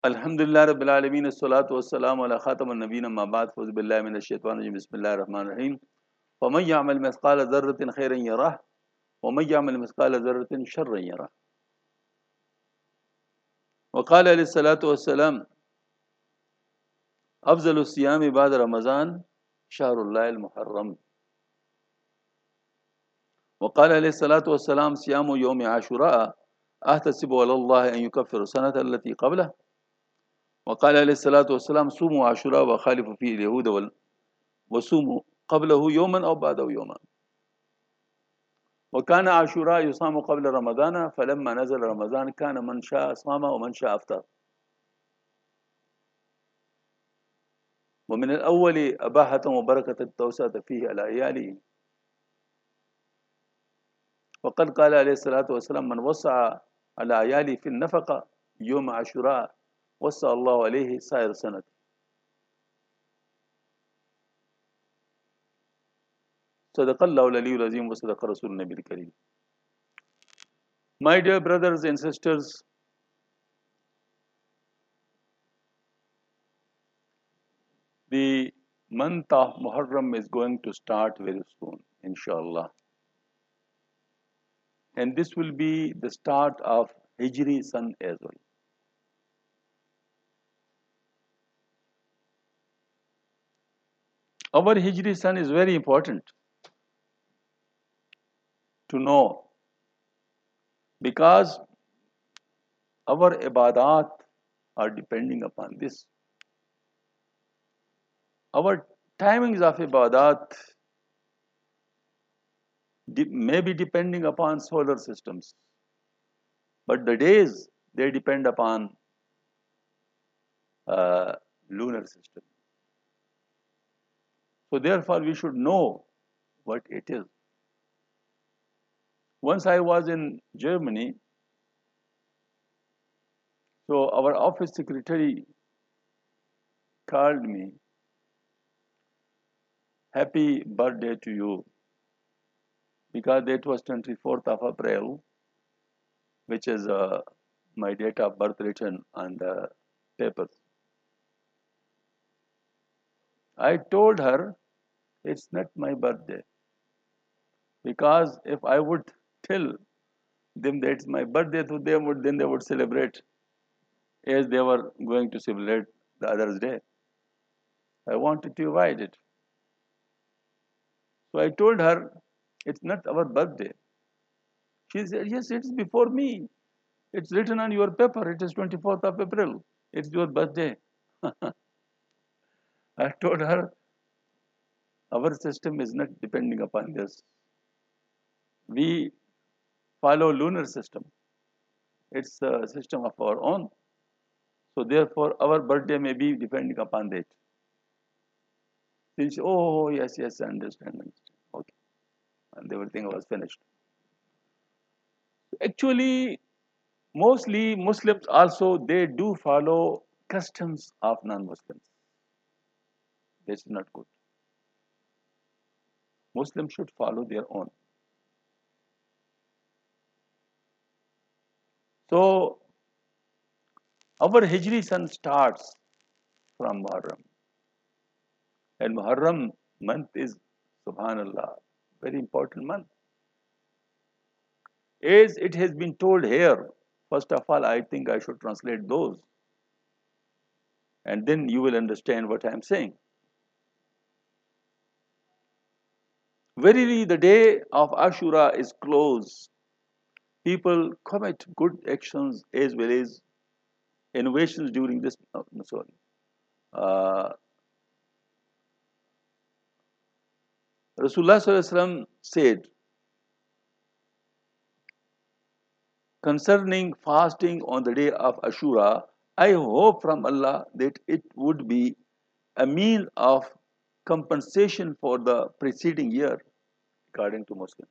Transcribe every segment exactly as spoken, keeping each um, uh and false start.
Alhamdulillah Rabbil Alameen, as-salatu was-salamu ala khataman nabiyyin amma ba'd. Fauzu billahi minash shaitanir rajim. Bismillahir rahmanir rahim. وَمَن يَعْمَلْ مِثْقَالَ ذَرَّةٍ خَيْرًا يَرَهُ وَمَن يَعْمَلْ مِثْقَالَ ذَرَّةٍ شَرًّا يَرَهُ. وقال عليه الصلاة والسلام أفضل الصيام بعد رمضان شهر الله المحرم. وقال عليه الصلاة والسلام صيام يوم عاشوراء أحتسب على الله أن يكفر السنة التي قبله. وقال عليه الصلاة والسلام صوموا عاشوراء وخالفوا فيه اليهود وال- وصوموا قبله يوما أو بعده يوما. وكان عاشوراء يصام قبل رمضان فلما نزل رمضان كان من شاء صام ومن شاء أفطر. ومن الأول أباحة وبركة التوسعة فيه على عياله. وقد قال عليه الصلاة والسلام من وسع على عياله في النفقة يوم عاشوراء وسع الله عليه سائر سنة. صدق الله العلي العظيم وصدق رسول النبي الكريم. My dear brothers and sisters, the month of Muharram is going to start very soon, inshallah. And this will be the start of Hijri Sun as well. Our Hijri Sun is very important to know because our ibadat are depending upon this. Our timings of ibadat may be depending upon solar systems, but the days they depend upon uh, lunar system. So therefore we should know what it is. Once I was in Germany, so our office secretary called me, happy birthday to you, because that was twenty-fourth of April, which is uh, my date of birth written on the papers. I told her it's not my birthday, because if I would tell them that it's my birthday, to them would then they would celebrate as they were going to celebrate the other's day. I wanted to avoid it. So I told her it's not our birthday. She said, yes, it's before me. It's written on your paper. It is twenty-fourth of April. It's your birthday. I told her our system is not depending upon this. We follow lunar system. It's a system of our own. So therefore, our birthday may be depending upon that. She said, oh, yes, yes, I understand, understand. Okay. And everything was finished. Actually, mostly Muslims also, they do follow customs of non-Muslims. That's not good. Muslims should follow their own. So, our Hijri Sun starts from Muharram. And Muharram month is, subhanallah, very important month. As it has been told here, first of all, I think I should translate those. And then you will understand what I am saying. Verily, the day of Ashura is close. People commit good actions as well as innovations during this. Oh, no, sorry. Uh, Rasulullah Sallallahu Alaihi Wasallam said concerning fasting on the day of Ashura, I hope from Allah that it would be a mean of compensation for the preceding year, according to Muslim.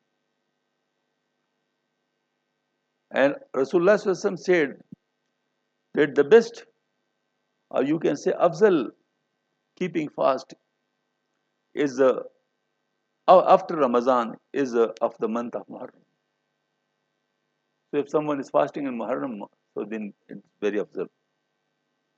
And Rasulullah Sallallahu Alaihi Wasallam said that the best, or you can say afzal, keeping fast is uh, after Ramadan is uh, of the month of Muharram. So if someone is fasting in Muharram, so then it's very afzal.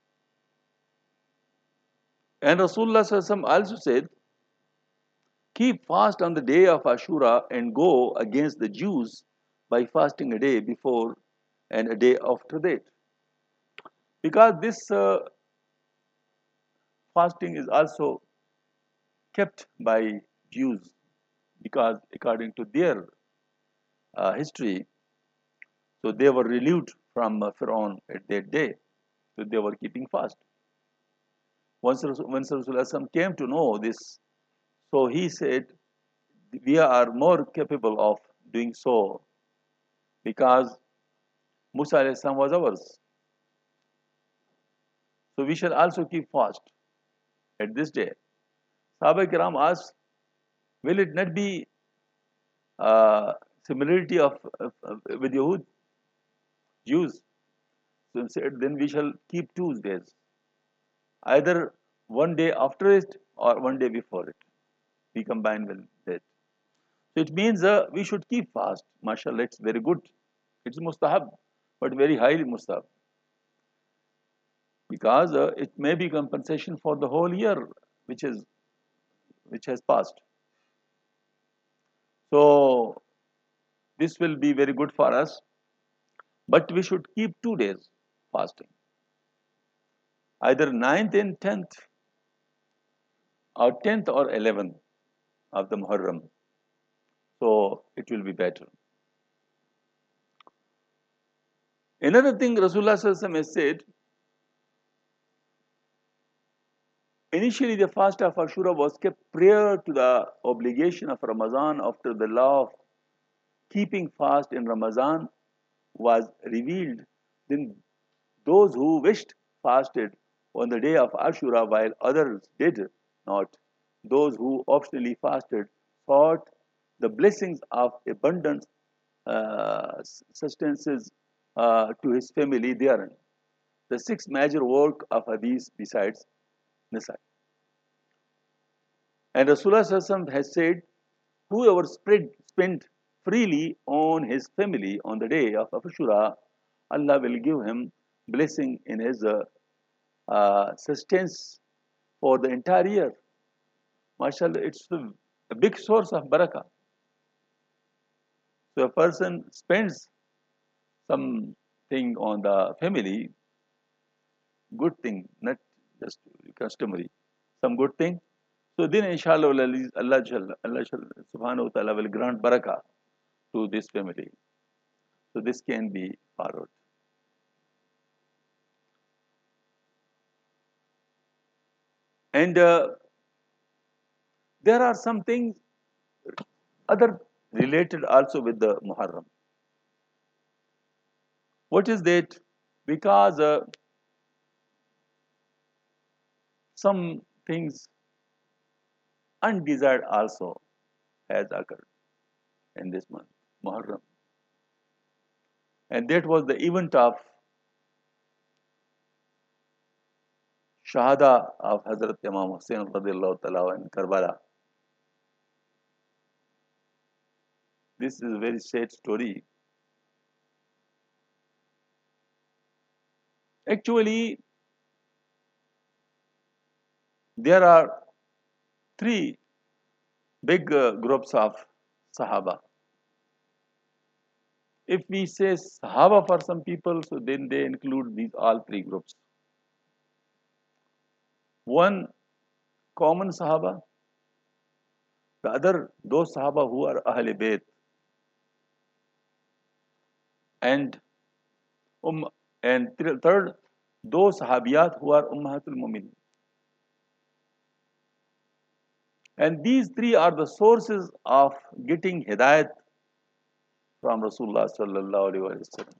And Rasulullah Sallallahu Alaihi Wasallam also said, keep fast on the day of Ashura and go against the Jews by fasting a day before and a day after that. Because this uh, fasting is also kept by Jews, because according to their uh, history, so they were relieved from uh, Pharaoh at that day, so they were keeping fast. Once Rasul- when Rasulullah came to know this, so he said, we are more capable of doing so because Musa alayhi salam was ours. So we shall also keep fast at this day. Sahaba Kiram asked, will it not be uh, similarity of, of, of with Yahud, Jews? So he said, then we shall keep two days, either one day after it or one day before it. We combine with that. So it means uh, we should keep fast. MashaAllah, it's very good. It's mustahab, but very highly mustahab. Because uh, it may be compensation for the whole year which is which has passed. So this will be very good for us, but we should keep two days fasting, either ninth and tenth, or tenth or eleventh of the Muharram. So it will be better. Another thing Rasulullah Sallallahu Alaihi Wasallam has said, initially the fast of Ashura was kept prior to the obligation of Ramadan. After the law of keeping fast in Ramadan was revealed, then those who wished fasted on the day of Ashura while others did not. Those who optionally fasted sought the blessings of abundant uh, sustenances uh, to his family therein. The sixth major work of Hadith besides Nisa. And Rasulullah Sallallahu Alaihi Wasallam has said, whoever spread, spent freely on his family on the day of Ashura, Allah will give him blessing in his uh, uh, sustenance for the entire year. MashaAllah, it's a, a big source of barakah. So a person spends something on the family, good thing, not just customary, some good thing. So then inshallah Allah, Allah, Allah subhanahu wa ta'ala will grant barakah to this family. So this can be followed. And uh, there are some things other related also with the Muharram. What is that? Because uh, some things undesired also has occurred in this month, Muharram. And that was the event of Shahada of Hazrat Imam Hussain radiallahu ta'ala in Karbala. This is a very sad story. Actually, there are three big uh, groups of Sahaba. If we say Sahaba for some people, so then they include these all three groups. One, common Sahaba. The other, those Sahaba who are Ahl Bayt. And um, and third, those Sahabiyat who are Ummahatul Mu'minin. And these three are the sources of getting Hidayat from Rasulullah sallallahu alaihi wasallam.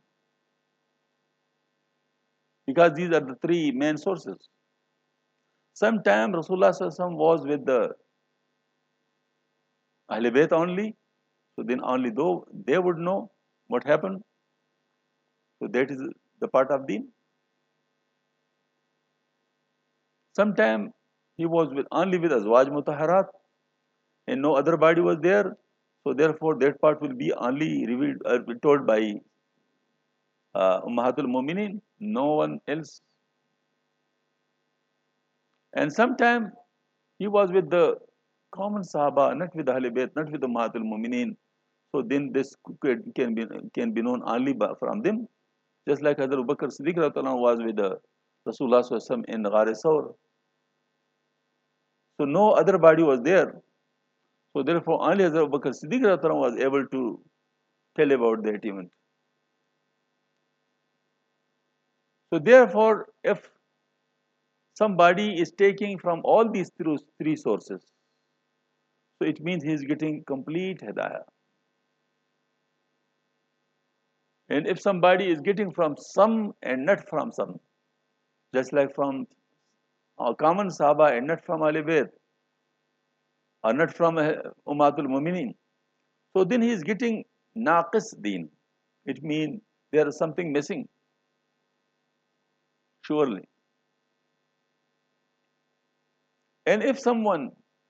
Because these are the three main sources. Sometime Rasulullah sallallahu alaihi wasallam was with the Ahl Bayt only, so then only though they would know what happened. So that is the part of Deen. Sometime he was with only with Azwaj Mutahharat and no other body was there. So therefore that part will be only revealed uh, told by uh, Ummahatul Mu'minin, no one else. And sometime he was with the common Sahaba, not with the Ahlul Bayt, not with the Mahatul Mumineen. So then this could- can be can be known only by, from them. Just like Hazrat Abu Bakr Siddiq radiallahu anhu was with the Rasulullah sallallahu alaihi wasallam in Ghar Sawr. So no other body was there. So therefore only Hazrat Abu Bakr Siddiq radiallahu anhu was able to tell about that event. So therefore, if somebody is taking from all these three, three sources, so it means he is getting complete hidayah. And if somebody is getting from some and not from some, just like from a common Sahaba and not from Ahlul Bayt, or not from uh, Ummatul Mu'minin, so then he is getting naqis deen. It means there is something missing, surely. And if someone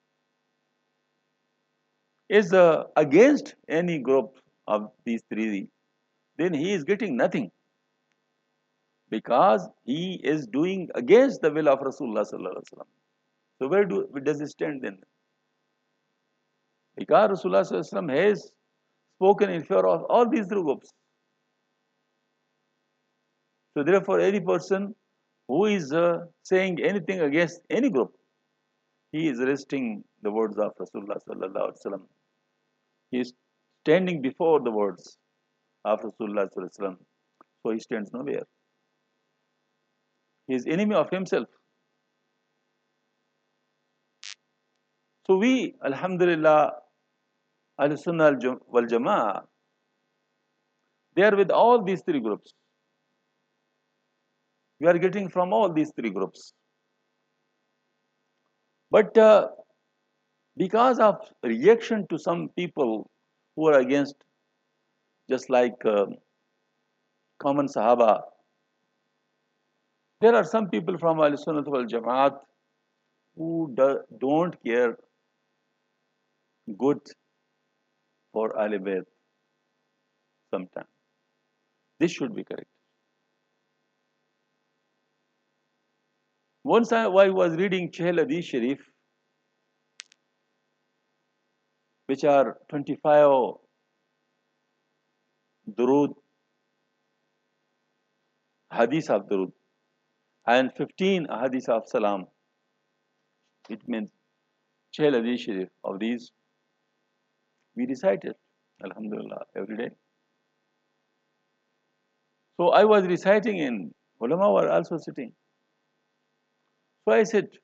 is uh, against any group of these three, then he is getting nothing because he is doing against the will of Rasulullah sallallahu alaihi wasallam. So where do where does he stand then? Because Rasulullah sallallahu alaihi wasallam has spoken in favor of all these three groups. So therefore, any person who is uh, saying anything against any group, he is resting the words of Rasulullah sallallahu alaihi wasallam. He is standing before the words of Rasulullah sallallahu alaihi wasallam. So he stands nowhere. He is enemy of himself. So we, Alhamdulillah, Al-Sunnah wal Jama'ah, they are with all these three groups. We are getting from all these three groups. But uh, because of reaction to some people who are against, just like uh, common Sahaba, there are some people from Al-Sunnah wal Jama'at who do, don't care good for Ahlul Bayt sometimes. This should be correct. Once I, I was reading Chehel Hadith Sharif, which are twenty-five Durood, Hadith of Durood, and fifteen Hadith of Salam. It means Chehel Hadith Sharif of these. We recite it, Alhamdulillah, every day. So I was reciting and ulama were also sitting. So I said,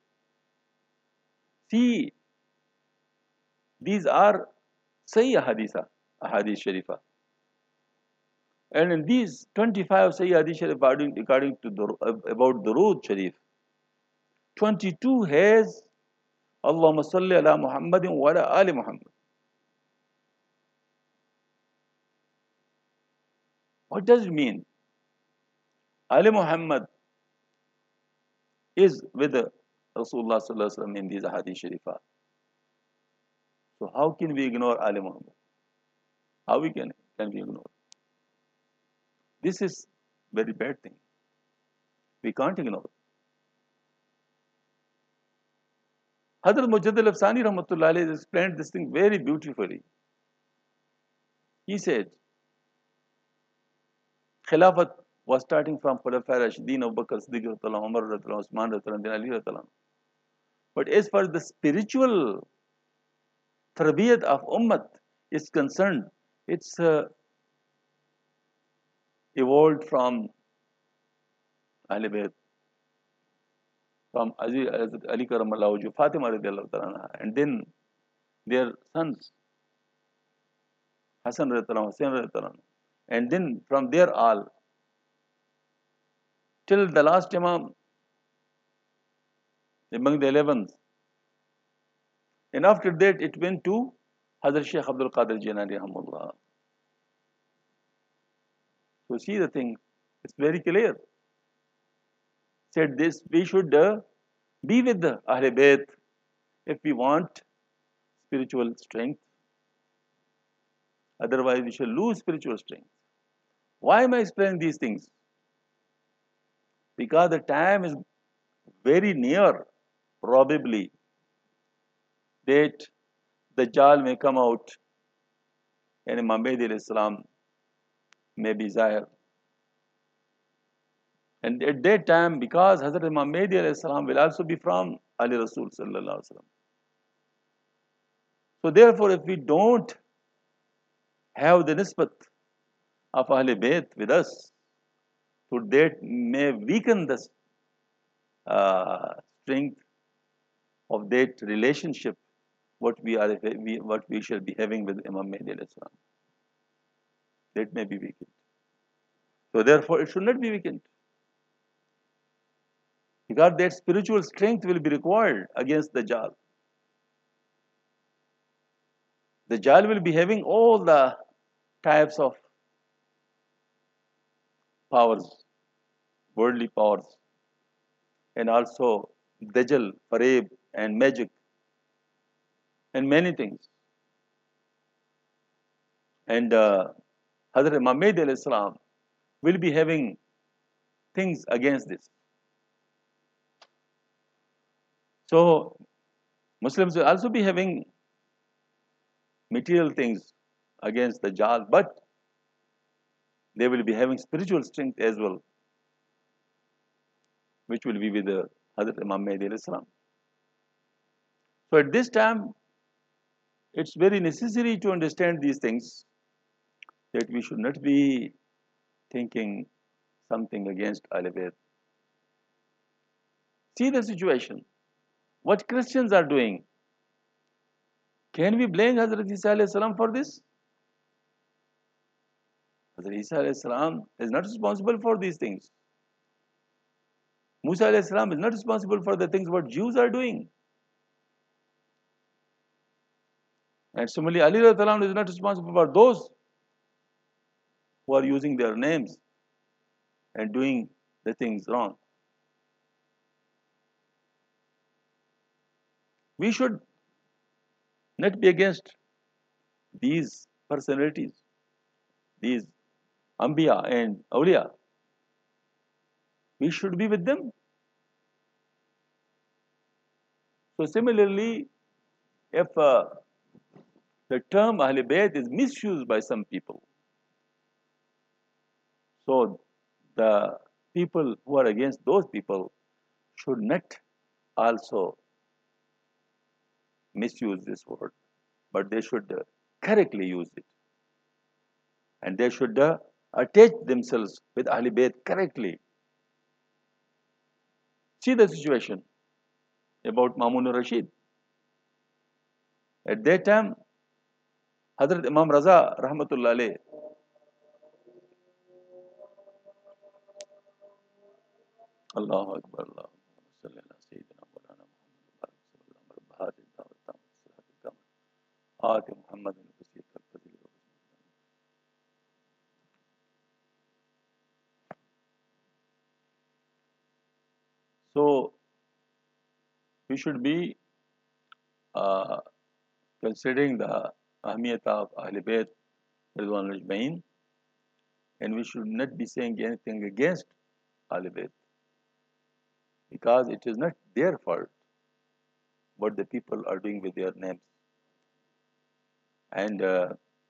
see, these are Sahih Haditha, Hadith Sharifa. And in these twenty-five Sahih Hadith Sharif according, according to the, about Durood Sharif, twenty-two has Allahumma salli ala Muhammadin wa ala ali Muhammad. What does it mean? Ali Muhammad is with Rasulullah sallallahu alaihi wasallam in these Hadith Sharifah. So how can we ignore Ali Muhammad? How we can can we ignore? This is very bad thing. We can't ignore. Hadrat Mujaddid Afsani Rahmatullah Alayhi explained this thing very beautifully. He said, Khilafat was starting from Khulafa Rashidin, Abu Bakr Siddiq, Umar, Usman, then Ali. But as far as the spiritual tarbiyat of Ummat is concerned, it's uh, evolved from Ahlul Bayt, from Ali, Ali Karamallahu Wajhu, Fatima radiallahu ta'ala, and then their sons, Hassan radiallahu, Hussain radiallahu, and then from there all, till the last Imam among the eleventh. And after that, it went to Hazrat Shaykh Abdul Qadir Jilani Rahimahullah. So see the thing, it's very clear. Said this, we should uh, be with the Ahlul Bayt if we want spiritual strength. Otherwise, we shall lose spiritual strength. Why am I explaining these things? Because the time is very near probably that Dajjal may come out and Imam Mahdi alayhi salam may be Zahir. And at that time, because Hazrat Imam Mahdi alayhi salam will also be from Ali Rasul sallallahu alaihi wasallam. So therefore, if we don't have the nisbat of Ahl Bayt with us, so that may weaken the uh, strength of that relationship what we are we, what we shall be having with Imam Mahdi alayhi salam. That may be weakened. So therefore, it should not be weakened. Because that spiritual strength will be required against the Dajjal. The Dajjal will be having all the types of powers, worldly powers, and also Dajjal, Fareb, and magic, and many things. And uh, Hazrat Imam Mahdi alayhi salam will be having things against this. So Muslims will also be having material things against the Dajjal, but they will be having spiritual strength as well, which will be with the Hazrat Imam Mahdi alayhi salam. So at this time, it's very necessary to understand these things, that we should not be thinking something against Ahl Bayt. See the situation. What Christians are doing. Can we blame Hazrat Isa alayhi salam for this? Hazrat Isa alayhi salam is not responsible for these things. Musa alayhi salam is not responsible for the things what Jews are doing. And similarly, Ali alayhi salam is not responsible for those who are using their names and doing the things wrong. We should not be against these personalities, these Ambiya and Awliya. We should be with them. So similarly, if uh, the term Ahl Bayt is misused by some people, so the people who are against those people should not also misuse this word, but they should uh, correctly use it. And they should uh, attach themselves with Ahl Bayt correctly. See the situation about Mamun al-Rashid. At that time, Hazrat Imam Raza Rahmatullah alayh Allahu Akbar, Allahu salli ala Sayyidina Mawlana Muhammad Barak sallallahu Aati Muhammad So we should be uh, considering the ahmiyat of Ahl Bayt Ridwan Ajmain, and we should not be saying anything against Ahl Bayt, because it is not their fault what the people are doing with their names. And uh,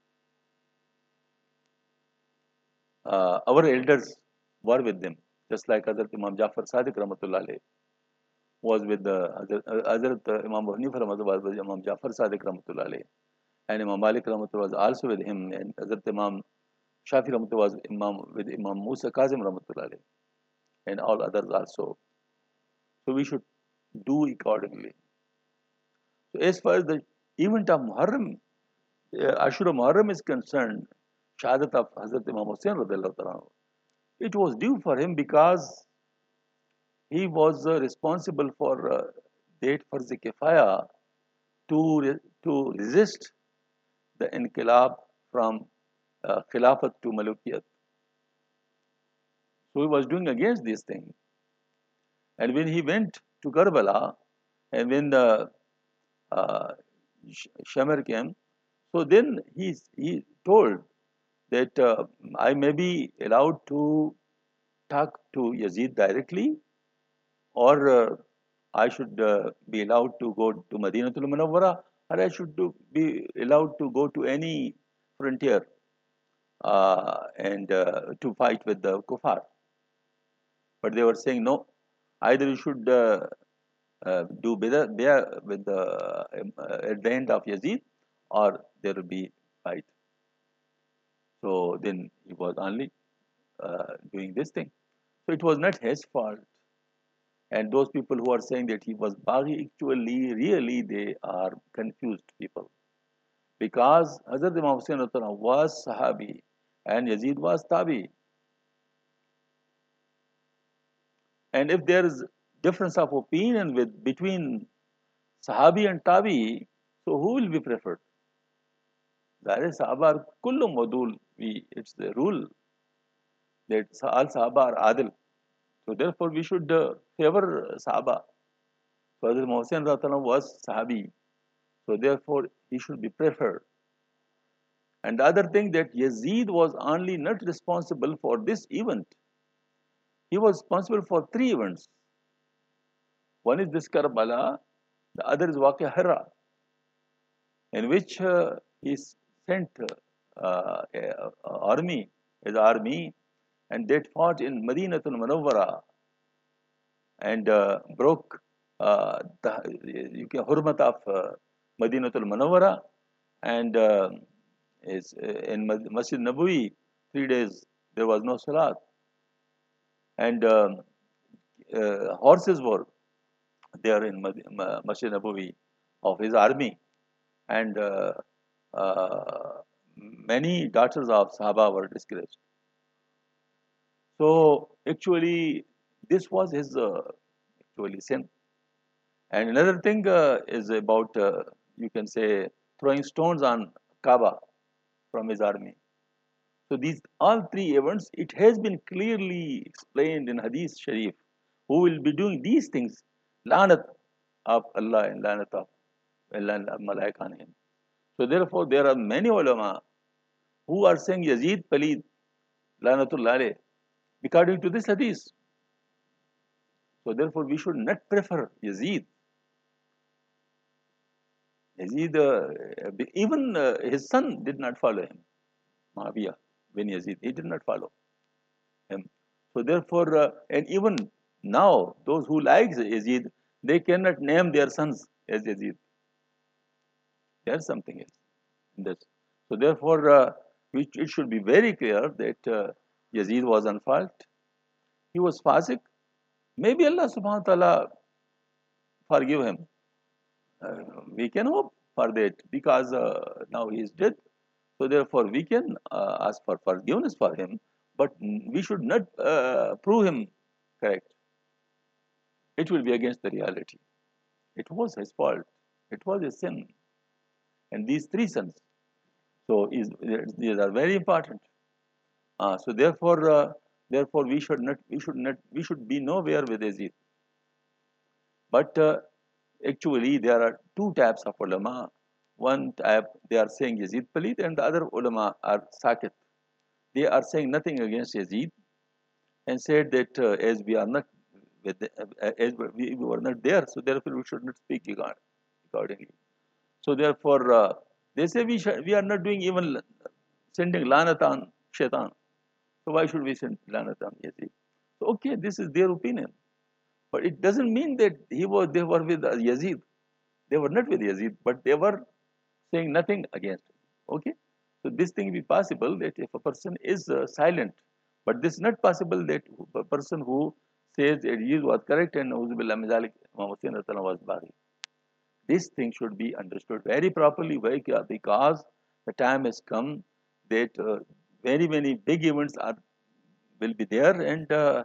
uh, our elders were with them, just like Hazrat Imam Jafar Sadiq Rahmatullah alayh was with the Hazrat, uh, Hazrat uh, Imam Abu Hanifa Rahmatullah was with Imam Jafar Sadiq Rahmatullah alayh, and Imam Malik Rahmatullah was also with him, and Hazrat Imam Shafi Rahmatullah was Imam with Imam Musa Kazim Rahmatullah alayh, and all others also. So we should do accordingly. So as far as the event of Muharram, uh, Ashura Muharram is concerned, Shahadat of Hazrat Imam Hussain radiallahu ta'ala, it was due for him because he was uh, responsible for uh, that Farz Kifaya to, re to resist the inqilab from uh, Khilafat to Malukiyat. So he was doing against this thing. And when he went to Karbala, and when the uh, Shamir came, so then he, he told that uh, I may be allowed to talk to Yazid directly, or uh, I should uh, be allowed to go to Madinatul Munawwara, or I should do, be allowed to go to any frontier uh, and uh, to fight with the kuffar. But they were saying no, either you should uh, uh, do better with the uh, at the end of Yazid, or there will be fight. So then he was only uh, doing this thing. So it was not his fault. And those people who are saying that he was Baghi, actually, really, they are confused people. Because Hazrat Imam Hussain was Sahabi and Yazid was Tabi. And if there is difference of opinion with between Sahabi and Tabi, so who will be preferred? That is Sahaba kullu modul. We it's the rule that all Sahaba are adil. So therefore we should uh, favor Sahaba. So Hazrat Muhsin was Sahabi. So therefore he should be preferred. And the other thing that Yazid was only not responsible for this event. He was responsible for three events. One is this Karbala, the other is Waqia Hira, in which uh, he sent uh, uh, army, his army, and they fought in Madinatul Munawwara and uh, broke uh, the you can hurmat of uh, Madinatul Munawwara and uh, is uh, in Masjid Nabawi three days there was no salat and um, uh, horses were there in Masjid Nabawi of his army and uh, uh, many daughters of Sahaba were disgraced. So actually, this was his uh, actually sin. And another thing uh, is about uh, you can say throwing stones on Kaaba from his army. So these all three events, it has been clearly explained in Hadith Sharif. Who will be doing these things? Lanat of Allah and Lanat of Allah and Malaika on him. So therefore, there are many ulama who are saying Yazid Palid Lanatullah alayh, according to this hadith. So therefore, we should not prefer Yazid. Yazid, uh, even uh, his son did not follow him. Muawiyah bin Yazid, he did not follow him. So therefore, uh, and even now, those who like Yazid, they cannot name their sons as Yazid. There's something else in this. So therefore, uh, we, it should be very clear that uh, Yazid was on fault. He was fasik. Maybe Allah subhanahu wa ta'ala forgive him. Uh, we can hope for that because uh, now he is dead. So therefore, we can uh, ask for forgiveness for him, but we should not uh, prove him correct. It will be against the reality. It was his fault. It was a sin. And these three sins, so is, these are very important. Uh, so therefore, uh, therefore we should not, we should not, we should be nowhere with Yazid. But uh, actually, there are two types of ulama. One type they are saying Yazid Palid, and the other ulama are Sakit. They are saying nothing against Yazid, and said that uh, as we are not with the, uh, as we, we were not there, so therefore we should not speak accordingly. So therefore, uh, they say we should, we are not doing even sending lanat on shaitan. So why should we send lanat on Yazid? So okay, this is their opinion, but it doesn't mean that he was they were with Yazid. They were not with Yazid, but they were saying nothing against him. Okay, so this thing be possible that if a person is uh, silent, but this is not possible that a person who says that Yazid was correct and Uzubillah Mizalik was Baghi. This thing should be understood very properly because the time has come that uh, very many big events are will be there, and uh,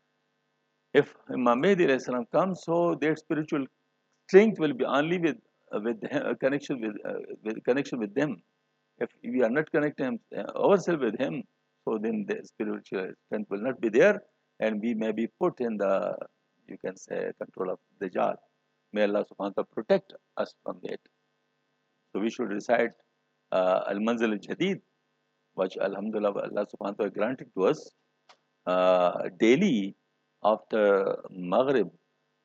if Imam Mahdi comes, so their spiritual strength will be only with uh, with uh, connection with, uh, with connection with them. If we are not connecting uh, ourselves with him, so then the spiritual strength will not be there, and we may be put in the you can say control of the Dajjal. May Allah subhanahu wa ta'ala protect us from that. So we should recite uh, Al-Manzil al-Jadid, which Alhamdulillah Allah subhanahu wa ta'ala granted to us uh, daily after Maghrib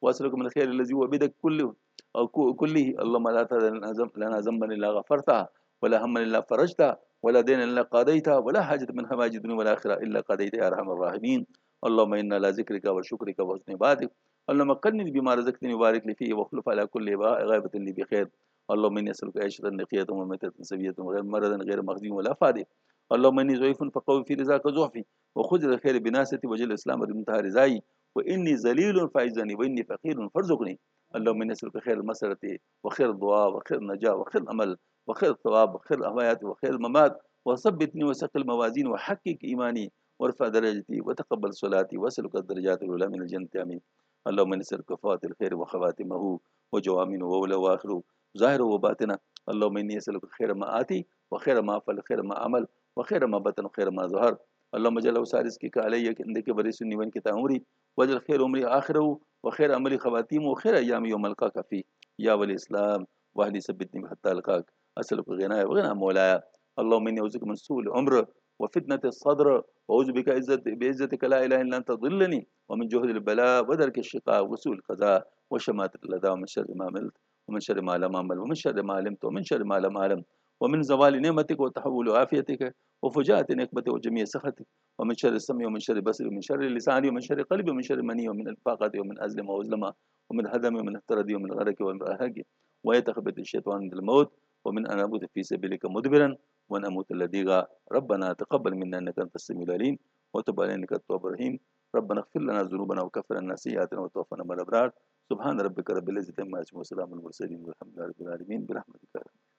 وأسألك من الخير الذي هو بيدك كله أو كله. اللهم لا تدع لنا ذنبا إلا غفرتها، ولا هما إلا فرجتها، ولا دينا إلا قضيتها، ولا حاجة من حوائج الدنيا والآخرة إلا قضيتها يا أرحم الراحمين. اللهم إنا على ذكرك وشكرك وحسن عبادتك. اللهم قنني بما رزقتني وبارك لي فيه، واخلف على كل غائبة لي بخير. اللهم إني أسألك عيشة نقية وميتة سوية وغير مرض غير مخزي ولا فادي. اللهم إني ضعيف فقوي في رزاك ضعفي، وخذ الخير بناستي وجل الإسلام بمنتهى رزاي. وإني ذليل فاعزني، وإني فقير فارزقني. اللهم إني أسألك خير المسألة وخير الدعاء وخير النجاة وخير الأمل وخير الثواب وخير الحياة وخير الممات. وثبتني وثقل موازيني وحقق إيماني وارفع درجتي وتقبل صلاتي، وأسألك الدرجات الأولى من الجنة آمين. اللهم إني أسألك فوات الخير وخواتمه وجوامنه وأوله وآخره ظاهره وباطنه. اللهم إني أسألك خير ما آتي وخير ما أفعل خير ما عمل وخير ما بطن وخير ما ظهر. اللهم اجعل أوسع رزقك علي عندك بري سني وانك عمري، واجعل خير عمري آخره وخير عملي خواتيمه وخير أيامي يوم ألقاك فيه يا ولي الإسلام. واهدي ثبتني حتى ألقاك. أسألك غنايا وغنى مولاي. اللهم إني أعوذ بك من سوء العمر وفتنة الصدر، وأعوذ بك عزت بعزتك لا إله إلا أنت تضلني، ومن جهد البلاء ودرك الشقاء وسوء القضاء وشماتة الأعداء، ومن شر ما عملت ومن شر ما لم أعمل ومن شر ما علمت ومن شر ما لم أعلم، ومن زوال نعمتك وتحول عافيتك وفجاءة نقمتك وجميع سخطك، ومن شر السمع ومن شر بصري ومن شر لساني ومن شر قلبي ومن شر مني ومن الفاقة ومن أزلم وأزلم ومن هدم ومن اهتردي ومن غرق ومن أهق ويتخبط الشيطان عند الموت، ومن أن أموت في سبيلك مدبرا وأن أموت لديغا. ربنا تقبل منا إنك أنت السميع العليم وتب علينا إنك التواب الرحيم. ربنا اغفر لنا ذنوبنا وكفر عنا سيئاتنا وتوفنا مع الأبرار. سبحان ربك رب العزة عما يصفون وسلام على المرسلين والحمد لله رب العالمين برحمتك.